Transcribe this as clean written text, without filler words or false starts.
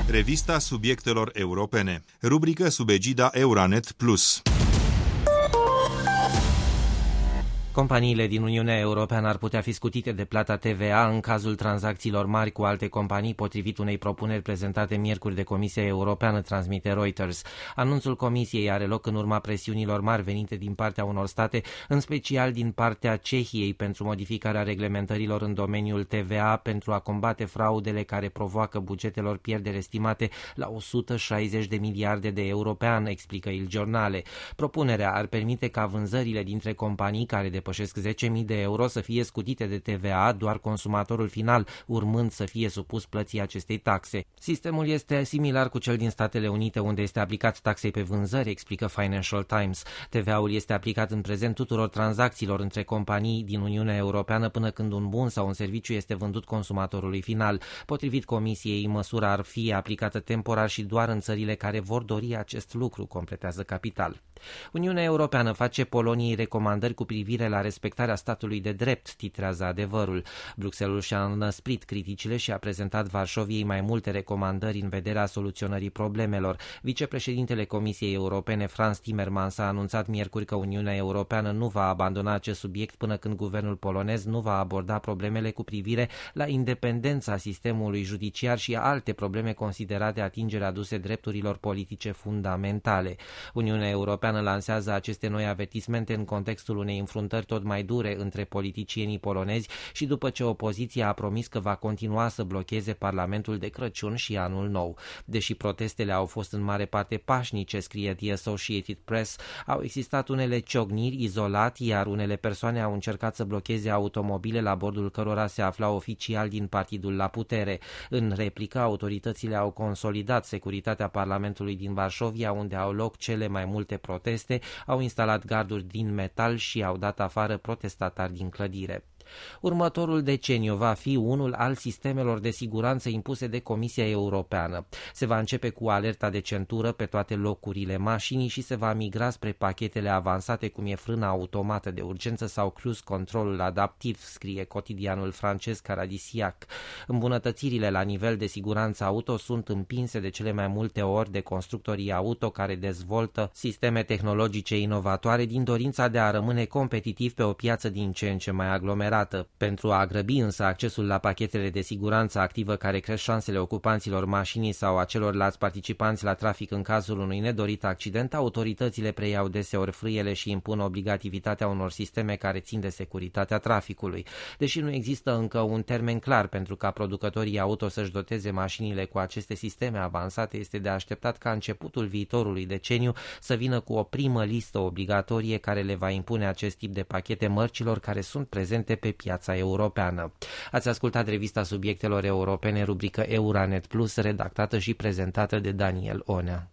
Revista subiectelor europene. Rubrică sub egida Euranet Plus. Companiile din Uniunea Europeană ar putea fi scutite de plata TVA în cazul tranzacțiilor mari cu alte companii, potrivit unei propuneri prezentate miercuri de Comisia Europeană, transmite Reuters. Anunțul Comisiei are loc în urma presiunilor mari venite din partea unor state, în special din partea Cehiei, pentru modificarea reglementărilor în domeniul TVA pentru a combate fraudele care provoacă bugetelor pierderi estimate la 160 de miliarde de euro pe an, explică Il Giornale. Propunerea ar permite ca vânzările dintre companii care depășesc 10.000 de euro să fie scutite de TVA, doar consumatorul final urmând să fie supus plății acestei taxe. Sistemul este similar cu cel din Statele Unite, unde este aplicat taxei pe vânzări, explică Financial Times. TVA-ul este aplicat în prezent tuturor tranzacțiilor între companii din Uniunea Europeană până când un bun sau un serviciu este vândut consumatorului final. Potrivit Comisiei, măsura ar fi aplicată temporar și doar în țările care vor dori acest lucru, completează Capital. Uniunea Europeană face Poloniei recomandări cu privire la respectarea statului de drept, titrează Adevărul. Bruxelles și-a înăsprit criticile și a prezentat Varșoviei mai multe recomandări în vederea soluționării problemelor. Vicepreședintele Comisiei Europene, Frans Timmermans, a anunțat miercuri că Uniunea Europeană nu va abandona acest subiect până când guvernul polonez nu va aborda problemele cu privire la independența sistemului judiciar și alte probleme considerate atingeri aduse drepturilor politice fundamentale. Uniunea Europeană lansează aceste noi avertismente în contextul unei înfruntări tot mai dure între politicienii polonezi și după ce opoziția a promis că va continua să blocheze Parlamentul de Crăciun și Anul Nou. Deși protestele au fost în mare parte pașnice, scrie The Associated Press, au existat unele ciocniri izolat, iar unele persoane au încercat să blocheze automobile la bordul cărora se aflau oficiali din partidul la putere. În replică, autoritățile au consolidat securitatea Parlamentului din Varșovia, unde au loc cele mai multe proteste, au instalat garduri din metal și au dat afară protestatari din clădire. Următorul deceniu va fi unul al sistemelor de siguranță impuse de Comisia Europeană. Se va începe cu alerta de centură pe toate locurile mașinii și se va migra spre pachetele avansate, cum e frâna automată de urgență sau cruise controlul adaptiv, scrie cotidianul francez Caradisiac. Îmbunătățirile la nivel de siguranță auto sunt împinse de cele mai multe ori de constructorii auto care dezvoltă sisteme tehnologice inovatoare din dorința de a rămâne competitiv pe o piață din ce în ce mai aglomerată. Pentru a grăbi însă accesul la pachetele de siguranță activă care cresc șansele ocupanților mașinii sau a celorlalți participanți la trafic în cazul unui nedorit accident, autoritățile preiau deseori frâiele și impun obligativitatea unor sisteme care țin de securitatea traficului. Deși nu există încă un termen clar pentru ca producătorii auto să-și doteze mașinile cu aceste sisteme avansate, este de așteptat ca începutul viitorului deceniu să vină cu o primă listă obligatorie care le va impune acest tip de pachete mărcilor care sunt prezente pe piața europeană. Ați ascultat revista subiectelor europene, rubrică Euranet Plus, redactată și prezentată de Daniel Onea.